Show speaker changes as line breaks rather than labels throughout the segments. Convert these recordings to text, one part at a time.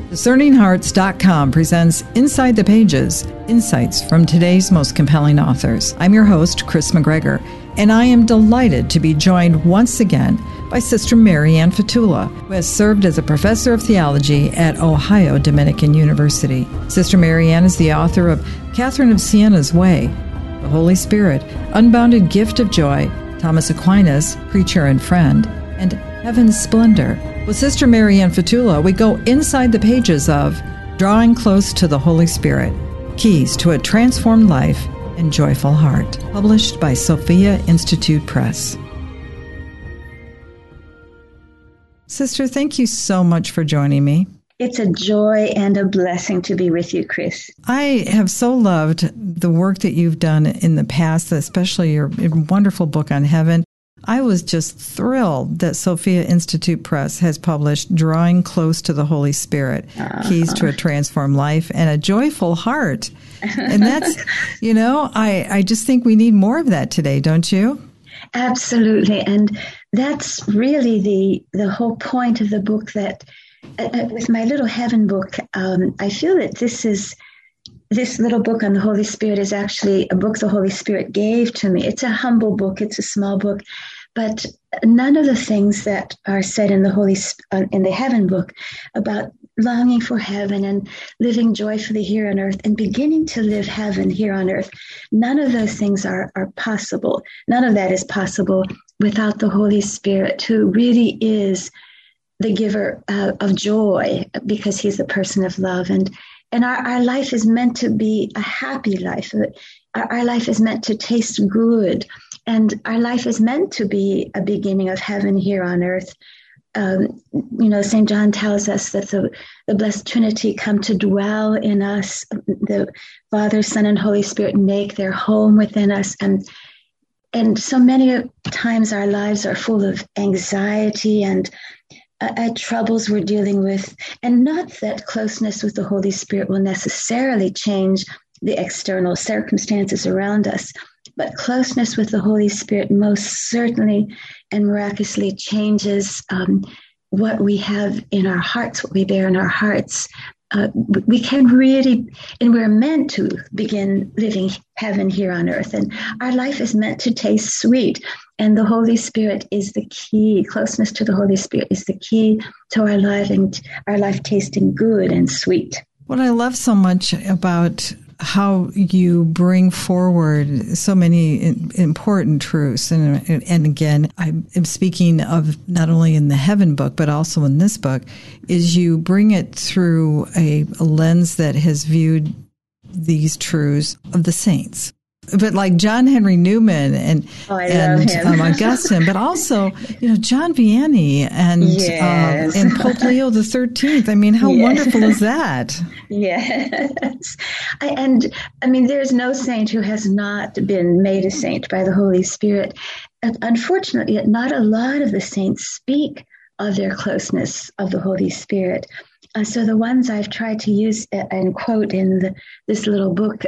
DiscerningHearts.com presents Inside the Pages, insights from today's most compelling authors. I'm your host, Chris McGregor, and I am delighted to be joined once again by Sister Mary Ann Fatula, who has served as a professor of theology at Ohio Dominican University. Sister Mary Ann is the author of Catherine of Siena's Way, The Holy Spirit, Unbounded Gift of Joy, Thomas Aquinas, Preacher and Friend, and Heaven's Splendor. With Sister Mary Ann Fatula, we go inside the pages of Drawing Close to the Holy Spirit, Keys to a Transformed Life and Joyful Heart, published by Sophia Institute Press. Sister, thank you so much for joining me.
It's a joy and a blessing to be with you, Chris.
I have so loved the work that you've done in the past, especially your wonderful book on heaven. I was just thrilled that Sophia Institute Press has published Drawing Close to the Holy Spirit, Keys to a Transformed Life and a Joyful Heart. And that's, I just think we need more of that today, don't you?
Absolutely. And that's really the whole point of the book that, with my little heaven book, I feel that this little book on the Holy Spirit is actually a book the Holy Spirit gave to me. It's a humble book. It's a small book. But none of the things that are said in the heaven book about longing for heaven and living joyfully here on earth and beginning to live heaven here on earth, none of those things are possible. None of that is possible without the Holy Spirit, who really is the giver of joy, because he's the person of love. And our life is meant to be a happy life. Our life is meant to taste good. And our life is meant to be a beginning of heaven here on earth. St. John tells us that the blessed Trinity come to dwell in us. The Father, Son, and Holy Spirit make their home within us. And so many times our lives are full of anxiety and troubles we're dealing with. And not that closeness with the Holy Spirit will necessarily change the external circumstances around us, but closeness with the Holy Spirit most certainly and miraculously changes what we have in our hearts, what we bear in our hearts. We can really, and we're meant to begin living heaven here on earth. And our life is meant to taste sweet. And the Holy Spirit is the key. Closeness to the Holy Spirit is the key to our life and our life tasting good and sweet.
What I love so much about how you bring forward so many important truths. And again, I am speaking of not only in the heaven book, but also in this book, is you bring it through a lens that has viewed these truths of the saints. But like John Henry Newman and Augustine, but also, John Vianney and Pope Leo XIII. I mean, how wonderful is that?
Yes. There's no saint who has not been made a saint by the Holy Spirit. Unfortunately, not a lot of the saints speak of their closeness of the Holy Spirit. So the ones I've tried to use and quote in this little book,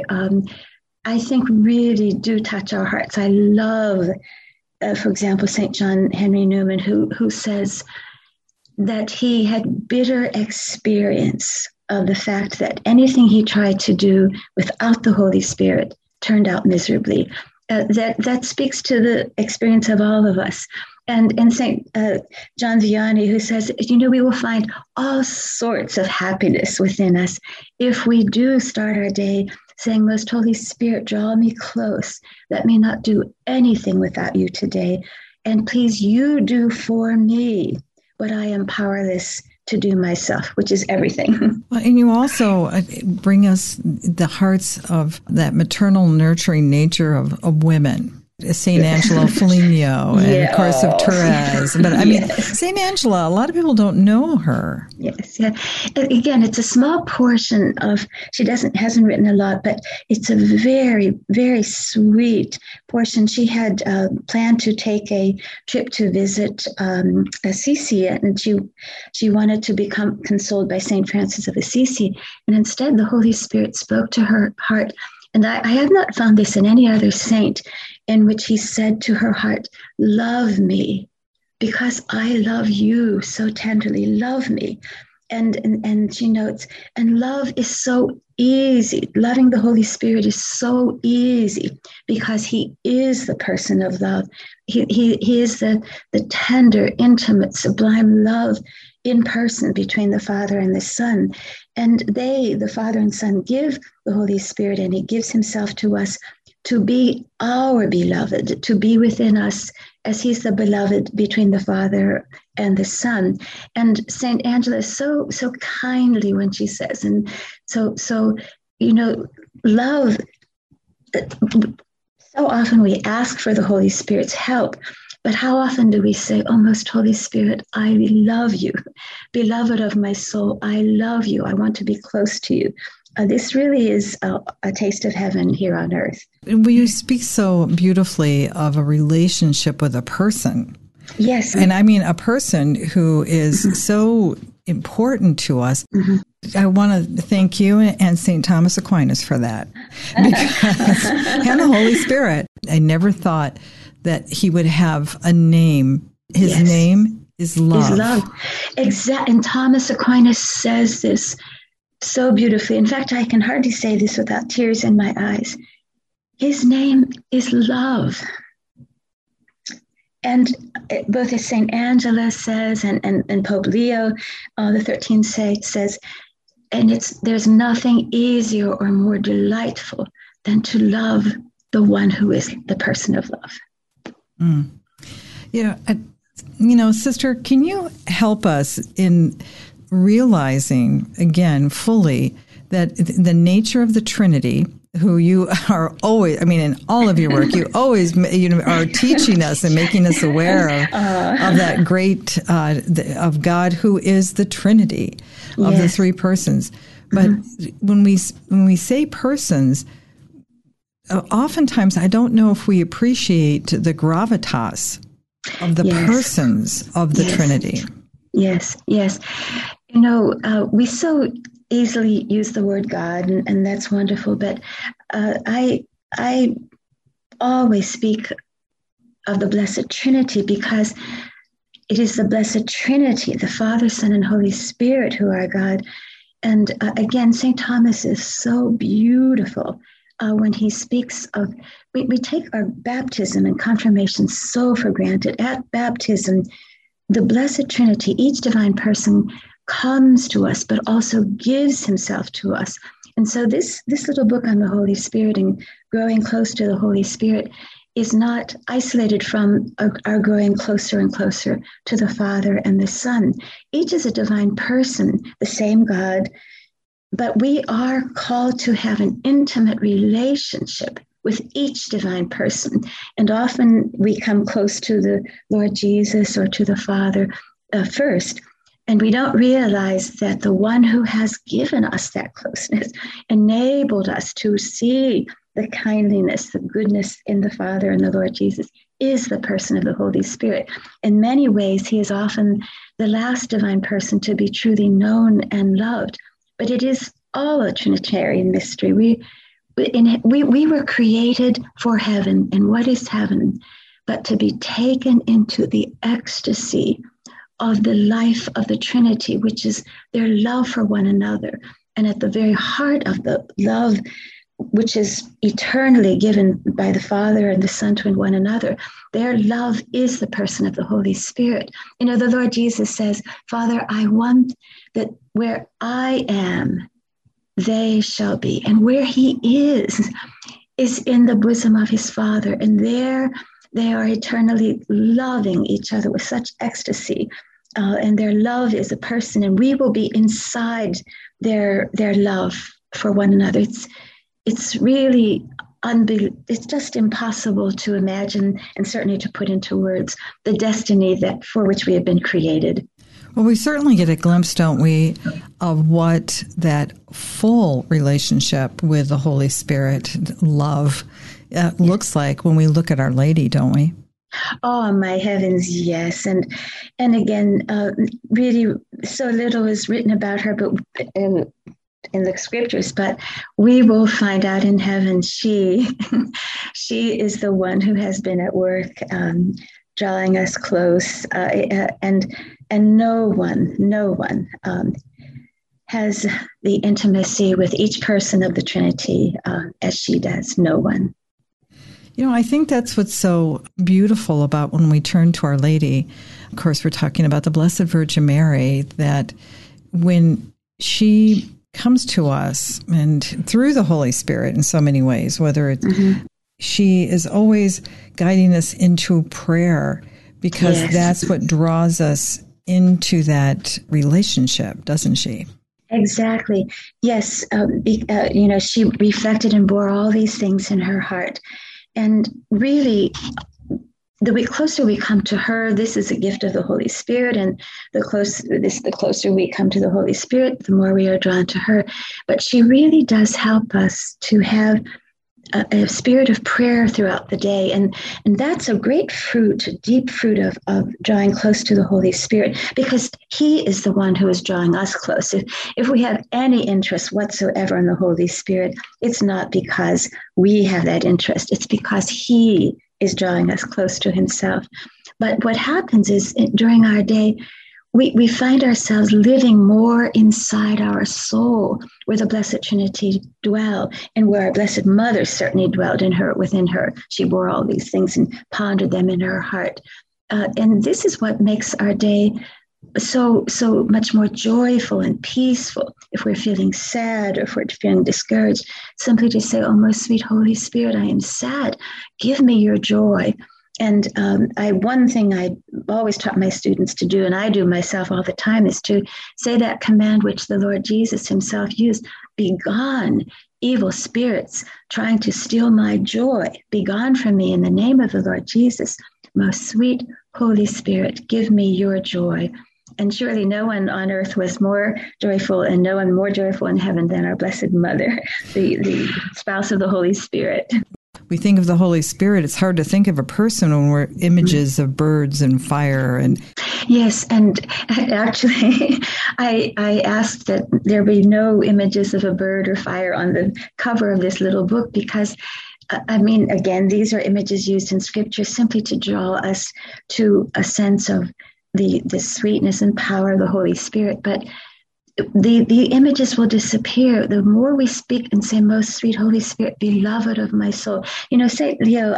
I think really do touch our hearts. I love, for example, St. John Henry Newman, who says that he had bitter experience of the fact that anything he tried to do without the Holy Spirit turned out miserably. That speaks to the experience of all of us. And St. John Vianney, who says, we will find all sorts of happiness within us if we do start our day saying, Most Holy Spirit, draw me close. Let me not do anything without you today. And please, you do for me what I am powerless to do myself, which is everything.
Well, and you also bring us the hearts of that maternal nurturing nature of women. St. Angela Foligno and of course of Therese. But St. Angela, a lot of people don't know her.
Yes, yeah. Again, it's a small portion of, she hasn't written a lot, but it's a very, very sweet portion. She had planned to take a trip to visit Assisi, and she wanted to become consoled by St. Francis of Assisi. And instead, the Holy Spirit spoke to her heart. And I have not found this in any other saint, in which he said to her heart, love me because I love you so tenderly, love me. And she notes, and love is so easy. Loving the Holy Spirit is so easy because he is the person of love. He is the tender, intimate, sublime love in person between the Father and the Son. And they, the Father and Son, give the Holy Spirit, and he gives himself to us to be our beloved, to be within us as he's the beloved between the Father and the Son. And St. Angela is so kindly when she says, and so love, so often we ask for the Holy Spirit's help, but how often do we say, "Oh, most Holy Spirit, I love you. Beloved of my soul, I love you. I want to be close to you." This really is a taste of heaven here on earth.
Well, you speak so beautifully of a relationship with a person.
Yes.
And I mean a person who is so important to us. Mm-hmm. I want to thank you and St. Thomas Aquinas for that. Because, and the Holy Spirit. I never thought that he would have a name. His name is love.
Is love. Exactly. And Thomas Aquinas says this so beautifully. In fact, I can hardly say this without tears in my eyes. His name is love. And both as St. Angela says and Pope Leo the 13th says, and there's nothing easier or more delightful than to love the one who is the person of love.
Mm. Sister, can you help us in realizing again fully that the nature of the Trinity, who you are always, in all of your work, you always are teaching us and making us aware of that great, of God who is the Trinity of the three persons. But when we say persons, oftentimes I don't know if we appreciate the gravitas of the persons of the Trinity.
Yes. We so easily use the word God, and that's wonderful. But I always speak of the Blessed Trinity because it is the Blessed Trinity, the Father, Son, and Holy Spirit, who are God. And again, St. Thomas is so beautiful when he speaks of, we take our baptism and confirmation so for granted. At baptism, the Blessed Trinity, each divine person, comes to us, but also gives himself to us. And so this little book on the Holy Spirit and growing close to the Holy Spirit is not isolated from our growing closer and closer to the Father and the Son. Each is a divine person, the same God, but we are called to have an intimate relationship with each divine person. And often we come close to the Lord Jesus or to the Father first, and we don't realize that the one who has given us that closeness, enabled us to see the kindliness, the goodness in the Father and the Lord Jesus, is the person of the Holy Spirit. In many ways, he is often the last divine person to be truly known and loved. But it is all a Trinitarian mystery. We were created for heaven. And what is heaven? But to be taken into the ecstasy of the life of the Trinity, which is their love for one another. And at the very heart of the love, which is eternally given by the Father and the Son to one another, their love is the person of the Holy Spirit. The Lord Jesus says, Father, I want that where I am, they shall be. And where he is in the bosom of his Father. And there they are eternally loving each other with such ecstasy. And their love is a person, and we will be inside their love for one another. It's really it's just impossible to imagine, and certainly to put into words, the destiny for which we have been created.
Well, we certainly get a glimpse, don't we, of what that full relationship with the Holy Spirit, love, looks like when we look at Our Lady, don't we?
Oh, my heavens, yes. And again, really so little is written about her, but in the scriptures, but we will find out in heaven she is the one who has been at work drawing us close, and no one has the intimacy with each person of the Trinity as she does. No one.
I think that's what's so beautiful about when we turn to Our Lady. Of course, we're talking about the Blessed Virgin Mary, that when she comes to us and through the Holy Spirit in so many ways, whether it's she is always guiding us into prayer, because that's what draws us into that relationship, doesn't she?
Exactly. Yes. She reflected and bore all these things in her heart. And really, the closer we come to her, this is a gift of the Holy Spirit. And the closer we come to the Holy Spirit, the more we are drawn to her. But she really does help us to have a spirit of prayer throughout the day. And that's a great fruit, a deep fruit of drawing close to the Holy Spirit, because he is the one who is drawing us close. If we have any interest whatsoever in the Holy Spirit, it's not because we have that interest. It's because he is drawing us close to himself. But what happens is during our day, we find ourselves living more inside our soul, where the Blessed Trinity dwell, and where our Blessed Mother certainly dwelled within her. She bore all these things and pondered them in her heart. And this is what makes our day so much more joyful and peaceful. If we're feeling sad or if we're feeling discouraged, simply to say, "Oh, most sweet Holy Spirit, I am sad. Give me your joy." And one thing I always taught my students to do, and I do myself all the time, is to say that command which the Lord Jesus himself used: "Begone, evil spirits, trying to steal my joy. Begone from me in the name of the Lord Jesus. Most sweet Holy Spirit, give me your joy." And surely no one on earth was more joyful, and no one more joyful in heaven than our Blessed Mother, the spouse of the Holy Spirit.
We think of the Holy Spirit, it's hard to think of a person when we're images of birds and fire.
Yes, and actually, I asked that there be no images of a bird or fire on the cover of this little book, because again, these are images used in Scripture simply to draw us to a sense of the sweetness and power of the Holy Spirit. But the images will disappear the more we speak and say, "Most sweet Holy Spirit, beloved of my soul." Saint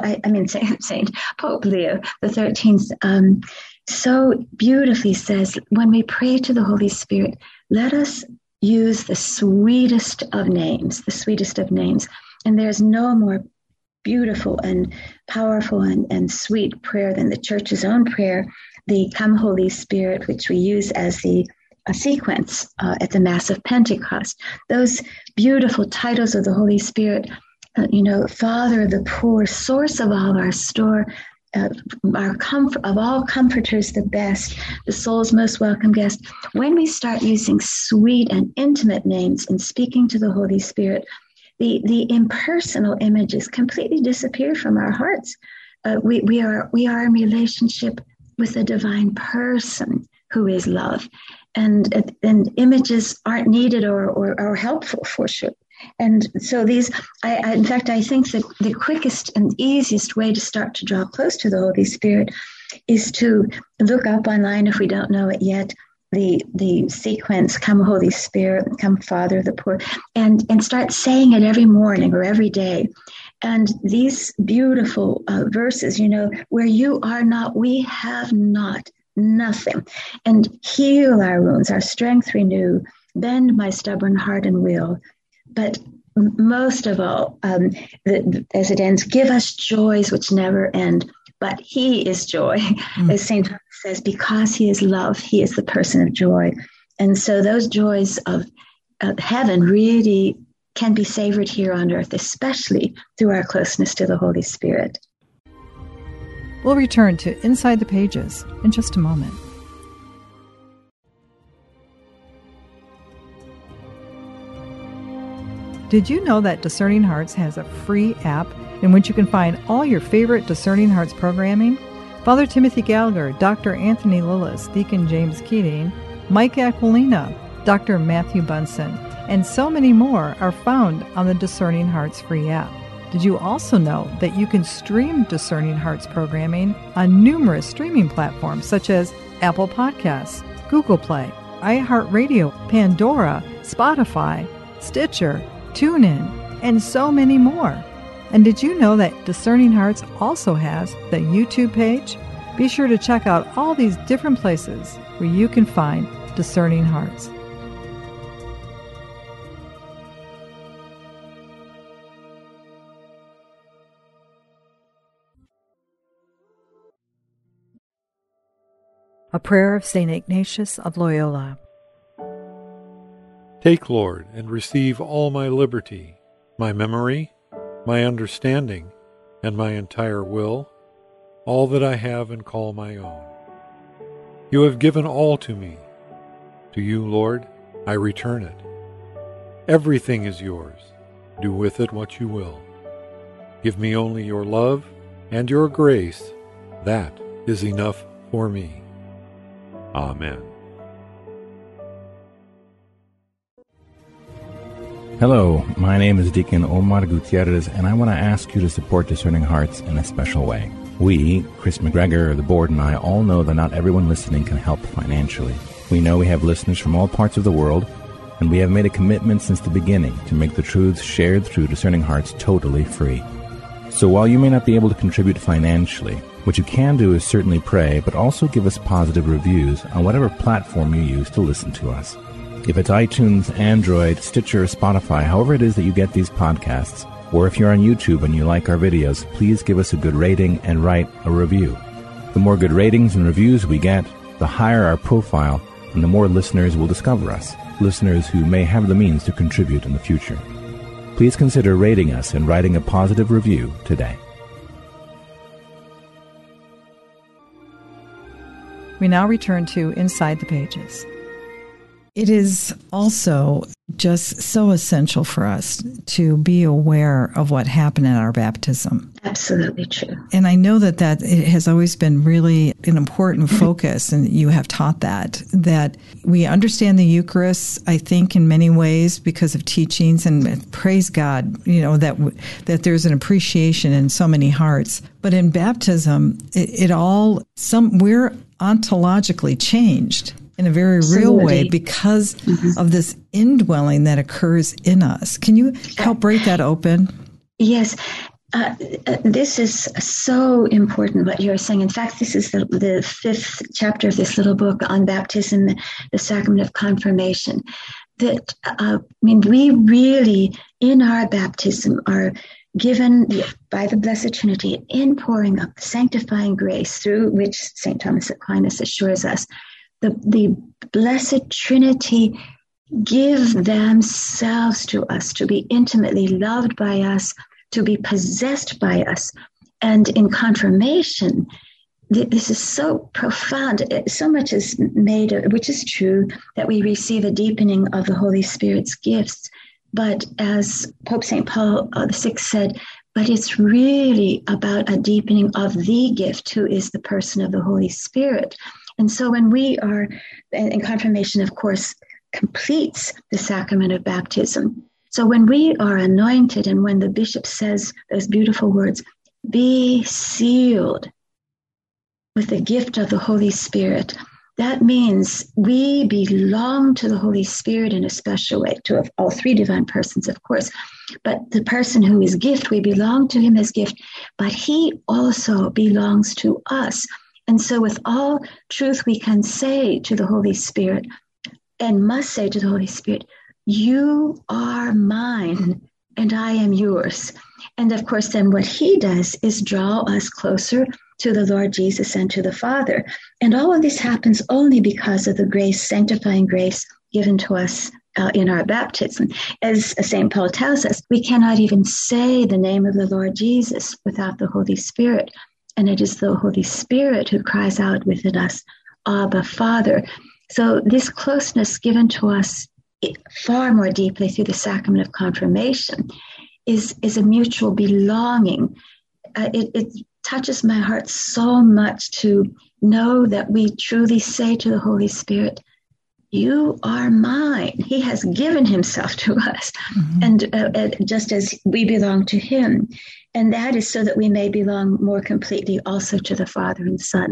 Pope Leo the 13th so beautifully says, when we pray to the Holy Spirit, let us use the sweetest of names, And there's no more beautiful and powerful and sweet prayer than the Church's own prayer, the "Come Holy Spirit," which we use as a sequence at the Mass of Pentecost. Those beautiful titles of the Holy Spirit, Father of the poor, source of all our store, our comfort, of all comforters the best, the soul's most welcome guest. When we start using sweet and intimate names in speaking to the Holy Spirit, the impersonal images completely disappear from our hearts. We are in relationship with a divine person who is love, and images aren't needed or helpful for sure. And so these, in fact, I think that the quickest and easiest way to start to draw close to the Holy Spirit is to look up online, if we don't know it yet, the sequence, "Come Holy Spirit, come Father of the poor," and start saying it every morning or every day. And these beautiful verses, "Where you are not, we have not nothing. And heal our wounds, our strength renew, bend my stubborn heart and will." But most of all, as it ends, "Give us joys which never end." But he is joy, as St. Thomas says, because he is love, he is the person of joy. And so those joys of heaven really can be savored here on earth, especially through our closeness to the Holy Spirit.
We'll return to Inside the Pages in just a moment. Did you know that Discerning Hearts has a free app in which you can find all your favorite Discerning Hearts programming? Father Timothy Gallagher, Dr. Anthony Lillis, Deacon James Keating, Mike Aquilina, Dr. Matthew Bunson, and so many more are found on the Discerning Hearts free app. Did you also know that you can stream Discerning Hearts programming on numerous streaming platforms such as Apple Podcasts, Google Play, iHeartRadio, Pandora, Spotify, Stitcher, TuneIn, and so many more. And did you know that Discerning Hearts also has the YouTube page? Be sure to check out all these different places where you can find Discerning Hearts. A prayer of St. Ignatius of Loyola.
Take, Lord, and receive all my liberty, my memory, my understanding, and my entire will, all that I have and call my own. You have given all to me. To you, Lord, I return it. Everything is yours. Do with it what you will. Give me only your love and your grace. That is enough for me. Amen.
Hello, my name is Deacon Omar Gutierrez, and I want to ask you to support Discerning Hearts in a special way. We, Chris McGregor, the board, and I all know that not everyone listening can help financially. We know we have listeners from all parts of the world, and we have made a commitment since the beginning to make the truths shared through Discerning Hearts totally free. So while you may not be able to contribute financially, what you can do is certainly pray, but also give us positive reviews on whatever platform you use to listen to us. If it's iTunes, Android, Stitcher, Spotify, however it is that you get these podcasts, or if you're on YouTube and you like our videos, please give us a good rating and write a review. The more good ratings and reviews we get, the higher our profile, and the more listeners will discover us, listeners who may have the means to contribute in the future. Please consider rating us and writing a positive review today.
We now return to Inside the Pages. It is also just so essential for us to be aware of what happened at our baptism.
Absolutely true.
And I know that it has always been really an important focus, and you have taught that we understand the Eucharist, I think, in many ways because of teachings, and praise God, that there's an appreciation in so many hearts. But in baptism, we're ontologically changed in a very real way because of this indwelling that occurs in us. Can you help break that open?
Yes. This is so important what you're saying. In fact, this is the fifth chapter of this little book on baptism, the sacrament of confirmation. We really, in our baptism, are given by the Blessed Trinity an inpouring of sanctifying grace through which St. Thomas Aquinas assures us the Blessed Trinity give themselves to us to be intimately loved by us, to be possessed by us. And in confirmation, this is so profound. So much is made, which is true, that we receive a deepening of the Holy Spirit's gifts. But as Pope St. Paul VI said, but it's really about a deepening of the gift, who is the person of the Holy Spirit. And so when we are, in confirmation, of course, completes the sacrament of baptism. So when we are anointed, and when the bishop says those beautiful words, be sealed with the gift of the Holy Spirit, that means we belong to the Holy Spirit in a special way, to all three divine persons, of course. But the person who is gift, we belong to him as gift, but he also belongs to us. And so with all truth, we can say to the Holy Spirit, and must say to the Holy Spirit, you are mine and I am yours. And of course, then what he does is draw us closer to the Lord Jesus and to the Father. And all of this happens only because of the grace, sanctifying grace given to us in our baptism. As St. Paul tells us, we cannot even say the name of the Lord Jesus without the Holy Spirit. And it is the Holy Spirit who cries out within us, Abba, Father. So this closeness given to us far more deeply through the sacrament of confirmation is a mutual belonging. It touches my heart so much to know that we truly say to the Holy Spirit, you are mine. He has given himself to us, and just as we belong to him. And that is so that we may belong more completely also to the Father and Son.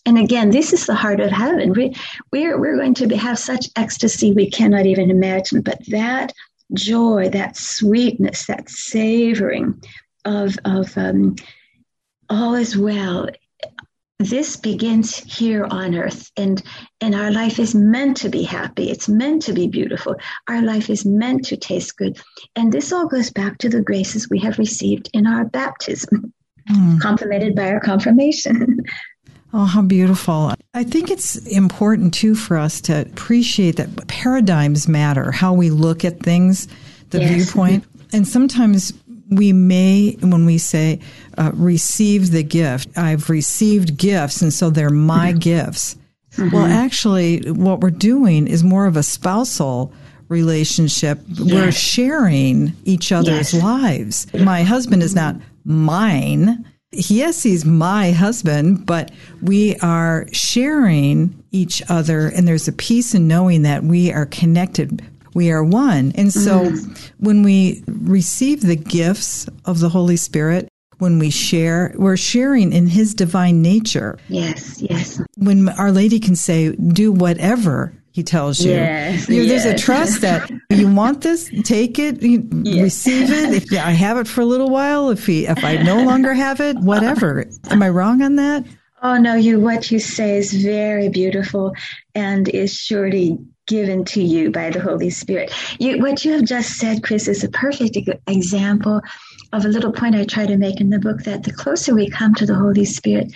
And again, this is the heart of heaven. We're going to have such ecstasy we cannot even imagine. But that joy, that sweetness, that savoring of all is well, this begins here on earth. And our life is meant to be happy. It's meant to be beautiful. Our life is meant to taste good. And this all goes back to the graces we have received in our baptism, complemented by our confirmation.
Oh, how beautiful. I think it's important, too, for us to appreciate that paradigms matter, how we look at things, the viewpoint. And sometimes we may, when we say, receive the gift, I've received gifts, and so they're my gifts. Well, actually, what we're doing is more of a spousal relationship. We're sharing each other's lives. My husband is not mine. Yes, he's my husband, but we are sharing each other, and there's a peace in knowing that we are connected. We are one. And so when we receive the gifts of the Holy Spirit, when we share, we're sharing in his divine nature.
Yes, yes.
When Our Lady can say, do whatever he tells you. There's a trust that you want this, take it, receive it. If I have it for a little while, if I no longer have it, whatever. Am I wrong on that?
Oh, no, what you say is very beautiful and is surely given to you by the Holy Spirit. What you have just said, Chris, is a perfect example of a little point I try to make in the book, that the closer we come to the Holy Spirit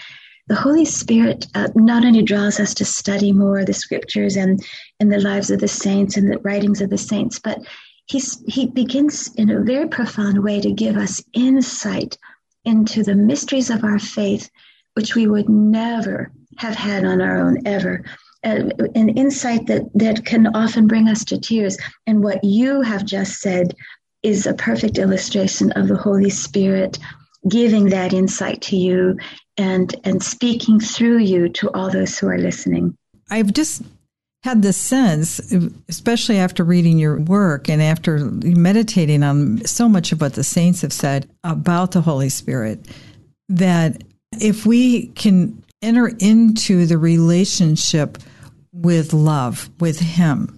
not only draws us to study more the scriptures and the lives of the saints and the writings of the saints, but he begins in a very profound way to give us insight into the mysteries of our faith, which we would never have had on our own ever. An insight that can often bring us to tears. And what you have just said is a perfect illustration of the Holy Spirit giving that insight to you and speaking through you to all those who are listening.
I've just had this sense, especially after reading your work and after meditating on so much of what the saints have said about the Holy Spirit, that if we can enter into the relationship with love, with him,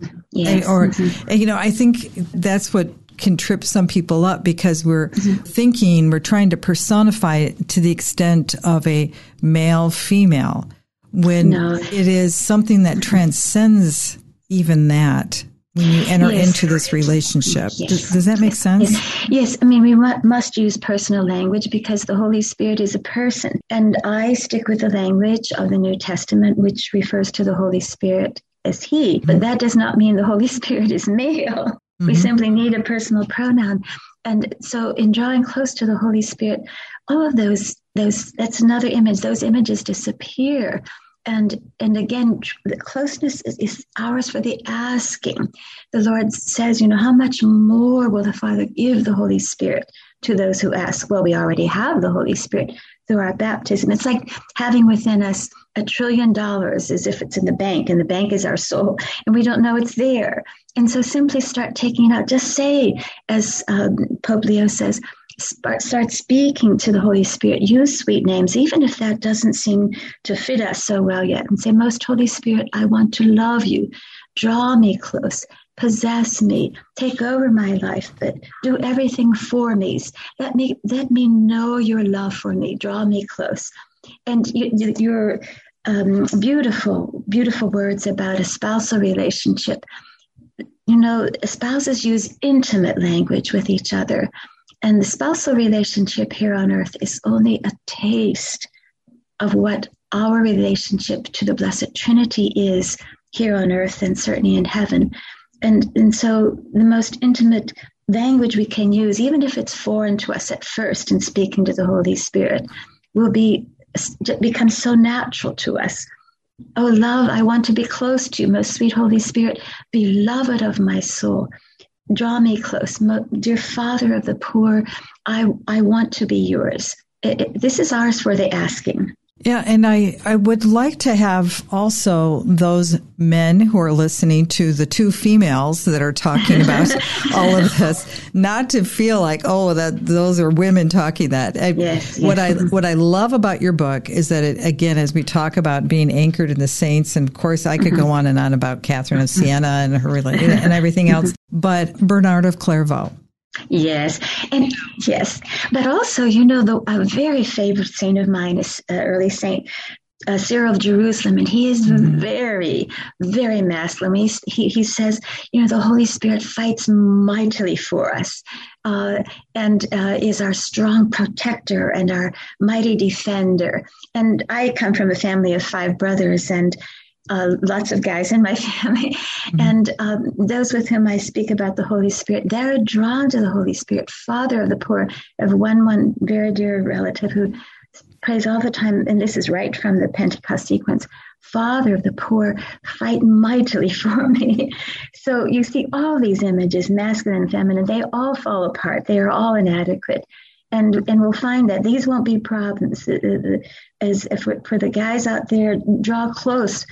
I think that's what can trip some people up, because we're thinking, we're trying to personify it to the extent of a male-female, when it is something that transcends even that when you enter into this relationship. Does that make sense?
Yes. I mean, we must use personal language because the Holy Spirit is a person. And I stick with the language of the New Testament, which refers to the Holy Spirit as he. But that does not mean the Holy Spirit is male. We simply need a personal pronoun. And so in drawing close to the Holy Spirit, all of those that's another image. Those images disappear. And again, the closeness is ours for the asking. The Lord says, how much more will the Father give the Holy Spirit to those who ask? Well, we already have the Holy Spirit through our baptism. It's like having within us $1 trillion as if it's in the bank, and the bank is our soul, and we don't know it's there. And so simply start taking it out. Just say, as Pope Leo says, start speaking to the Holy Spirit. Use sweet names, even if that doesn't seem to fit us so well yet. And say, Most Holy Spirit, I want to love you. Draw me close. Possess me. Take over my life. But do everything for me. Let me know your love for me. Draw me close. And your beautiful, beautiful words about a spousal relationship. Spouses use intimate language with each other. And the spousal relationship here on earth is only a taste of what our relationship to the Blessed Trinity is here on earth and certainly in heaven. And so the most intimate language we can use, even if it's foreign to us at first in speaking to the Holy Spirit, will become so natural to us. Oh, love, I want to be close to you, most sweet Holy Spirit, beloved of my soul. Draw me close. Dear Father of the poor, I want to be yours. This is ours for the asking.
Yeah, and I would like to have also those men who are listening to the two females that are talking about all of this, not to feel like, oh, that those are women talking that.
Yes.
What I love about your book is that it, again, as we talk about being anchored in the saints, and of course I could go on and on about Catherine of Siena and her and everything else, but Bernard of Clairvaux.
Yes, but also, a very favorite saint of mine is early Saint Cyril of Jerusalem, and he is very, very masculine. He says, the Holy Spirit fights mightily for us, and is our strong protector and our mighty defender. And I come from a family of 5 brothers, and lots of guys in my family. And those with whom I speak about the Holy Spirit, they're drawn to the Holy Spirit, Father of the poor. I have one very dear relative who prays all the time, and this is right from the Pentecost sequence, Father of the poor, fight mightily for me. So you see all these images, masculine and feminine, they all fall apart. They are all inadequate. And we'll find that these won't be problems. As for the guys out there, draw close.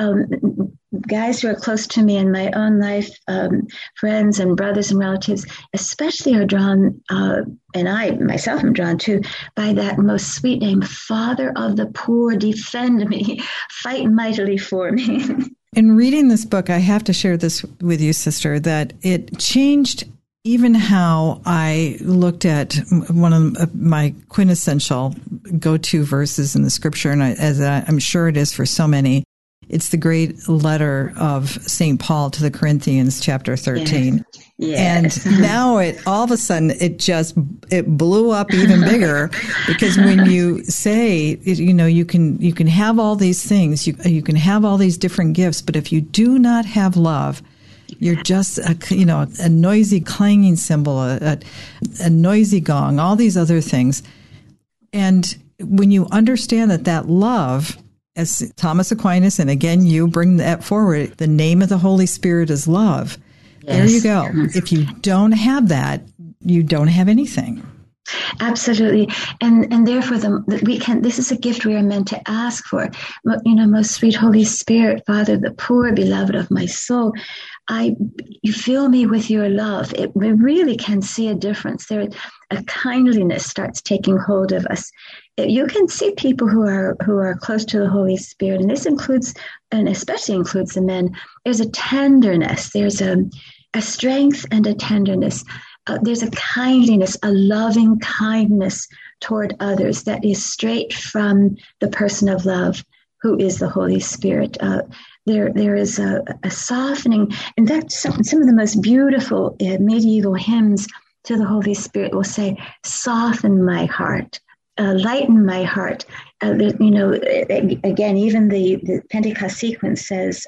Guys who are close to me in my own life, friends and brothers and relatives, especially are drawn, and I myself am drawn too, by that most sweet name, Father of the poor, defend me, fight mightily for me.
In reading this book, I have to share this with you, sister, that it changed even how I looked at one of my quintessential go-to verses in the scripture, and as I'm sure it is for so many, it's the great letter of St. Paul to the Corinthians, chapter 13.
Yes.
And now all of a sudden, it blew up even bigger, because when you say, you can have all these things, you can have all these different gifts, but if you do not have love, you're just a noisy clanging cymbal, a noisy gong, all these other things. And when you understand that love, as Thomas Aquinas, and again, you bring that forward, the name of the Holy Spirit is love. Yes. There you go. If you don't have that, you don't have anything.
Absolutely. And therefore this is a gift we are meant to ask for. Most sweet Holy Spirit, Father, the poor, beloved of my soul, you fill me with your love. We really can see a difference. A kindliness starts taking hold of us. You can see people who are close to the Holy Spirit, and this includes, and especially includes the men. There's a tenderness. There's a strength and a tenderness. There's a kindliness, a loving kindness toward others that is straight from the person of love, who is the Holy Spirit. There is a softening. In fact, some of the most beautiful medieval hymns to the Holy Spirit will say, soften my heart, lighten my heart. Again, even the Pentecost sequence says,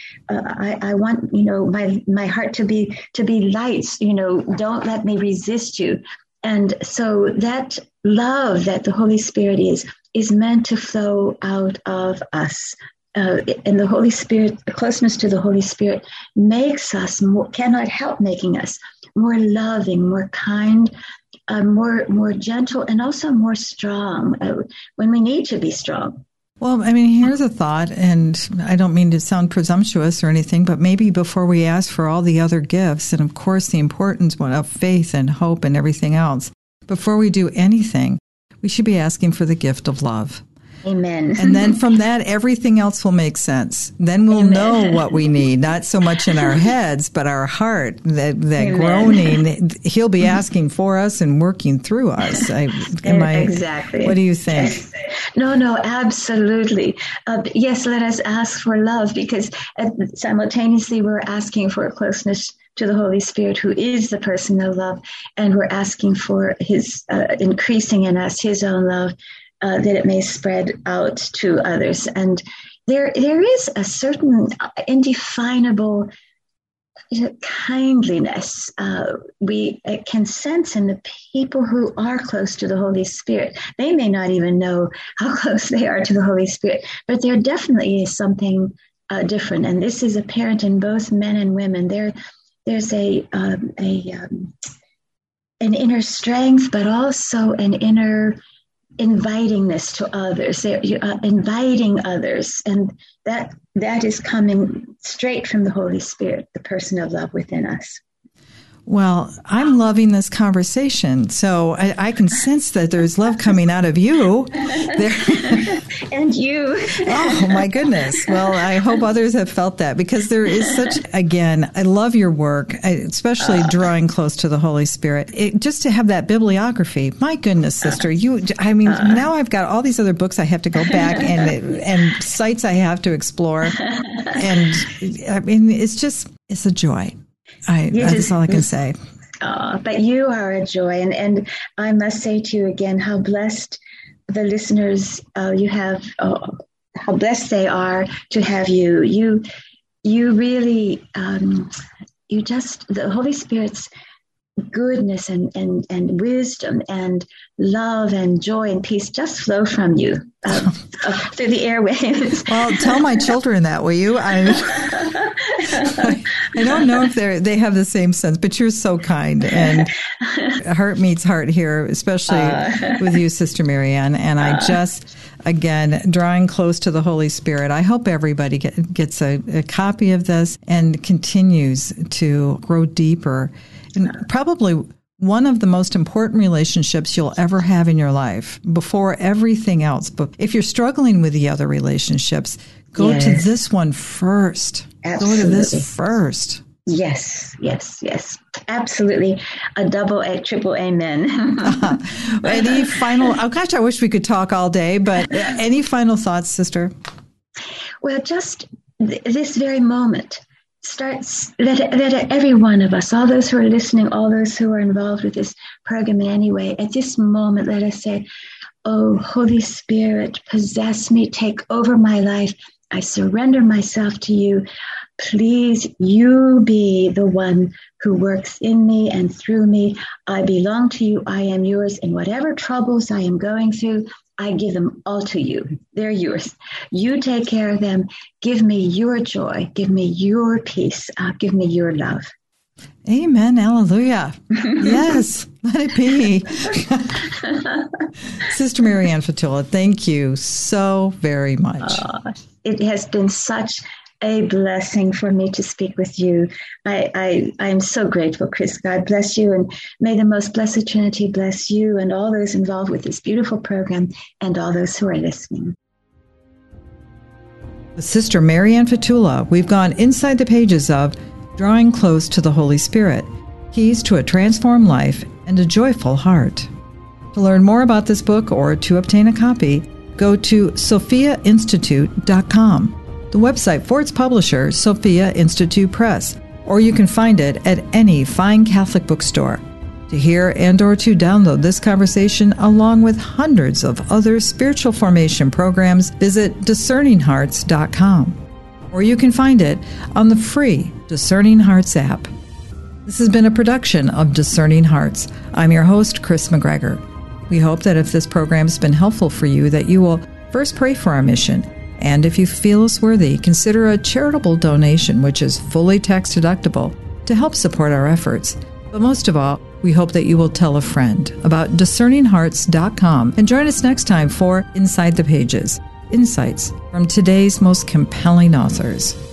I want, my heart to be light, don't let me resist you. And so that love that the Holy Spirit is meant to flow out of us. And the Holy Spirit, the closeness to the Holy Spirit makes us cannot help making us more loving, more kind, more gentle, and also more strong when we need to be strong.
Well, here's a thought, and I don't mean to sound presumptuous or anything, but maybe before we ask for all the other gifts, and of course the importance of faith and hope and everything else, before we do anything, we should be asking for the gift of love.
Amen.
And then from that, everything else will make sense. Then we'll know what we need, not so much in our heads, but our heart, that groaning. He'll be asking for us and working through us.
Exactly.
What do you think?
Yes. No, absolutely. Yes, let us ask for love, because simultaneously we're asking for closeness to the Holy Spirit, who is the person of love, and we're asking for his increasing in us his own love, that it may spread out to others. And there is a certain indefinable kindliness we can sense in the people who are close to the Holy Spirit. They may not even know how close they are to the Holy Spirit, but there definitely is something different. And this is apparent in both men and women. There's an inner strength, but also an inner invitingness to others. You are inviting others, and that is coming straight from the Holy Spirit, the person of love within us.
Well, I'm loving this conversation, so I can sense that there's love coming out of you.
And you.
Oh, my goodness. Well, I hope others have felt that, because there is such, again, I love your work, especially drawing close to the Holy Spirit. Just to have that bibliography, my goodness, sister, now I've got all these other books I have to go back and sites I have to explore. And I mean, it's a joy. That's all I can say.
But you are a joy. And I must say to you again, how blessed the listeners you have, how blessed they are to have you. You really, the Holy Spirit's goodness and wisdom and love and joy and peace just flow from you through the airwaves.
Well, tell my children that, will you? I don't know if they have the same sense, but you're so kind, and heart meets heart here, especially with you, Sister Marianne. And I just, again, drawing close to the Holy Spirit. I hope everybody gets a copy of this and continues to grow deeper. And probably one of the most important relationships you'll ever have in your life before everything else. But if you're struggling with the other relationships, go to this one first.
Absolutely.
Go to this first.
Yes. Absolutely. A double, a triple amen.
Any final, I wish we could talk all day, but any final thoughts, sister?
Well, just this very moment. Let every one of us, all those who are listening, all those who are involved with this program in any way, at this moment, let us say, oh, Holy Spirit, possess me, take over my life. I surrender myself to you. Please, you be the one who works in me and through me. I belong to you. I am yours. In whatever troubles I am going through, I give them all to you. They're yours. You take care of them. Give me your joy. Give me your peace. Give me your love.
Amen. Hallelujah. Yes, let it be. Sister Marianne Fatula, thank you so very much.
It has been such a blessing for me to speak with you. I am so grateful, Chris. God bless you, and may the most blessed Trinity bless you and all those involved with this beautiful program and all those who are listening.
With Sister Marianne Fatula, we've gone inside the pages of Drawing Close to the Holy Spirit, Keys to a Transformed Life and a Joyful Heart. To learn more about this book or to obtain a copy, go to sophiainstitute.com. The website for its publisher, Sophia Institute Press, or you can find it at any fine Catholic bookstore. To hear and or to download this conversation along with hundreds of other spiritual formation programs, visit discerninghearts.com. Or you can find it on the free Discerning Hearts app. This has been a production of Discerning Hearts. I'm your host, Chris McGregor. We hope that if this program has been helpful for you, that you will first pray for our mission. And if you feel us worthy, consider a charitable donation, which is fully tax deductible, to help support our efforts. But most of all, we hope that you will tell a friend about discerninghearts.com and join us next time for Inside the Pages, insights from today's most compelling authors.